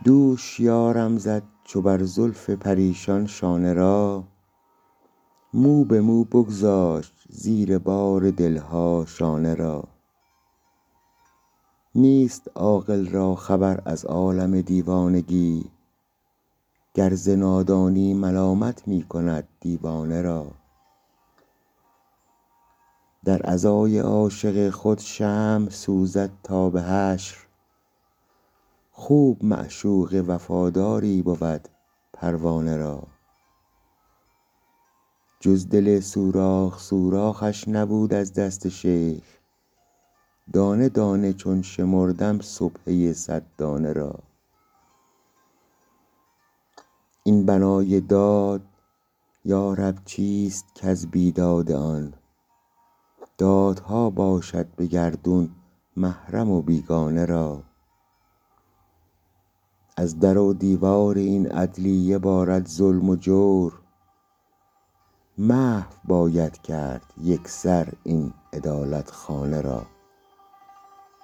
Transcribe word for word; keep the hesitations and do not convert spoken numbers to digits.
دوش یارم زد چو بر زلف پریشان شانه را، مو به مو بگذاشت زیر بار دلها شانه را. نیست عاقل را خبر از عالم دیوانگی، گر ز نادانی ملامت می کند دیوانه را. در عزای عاشق خود شمع سوزد تا به حشر، خوب معشوق وفاداری بود پروانه را. جز دل سوراخ سوراخش نبود از دست شیخ، دانه دانه چون شمردم سبحه صد دانه را. این بنای داد یارب چیست کز بیداد آن، دادها باشد به گردون محرم و بیگانه را. از در و دیوار این عدلیه بارد ظلم و جور، محو باید کرد یکسر این عدالت خانه را.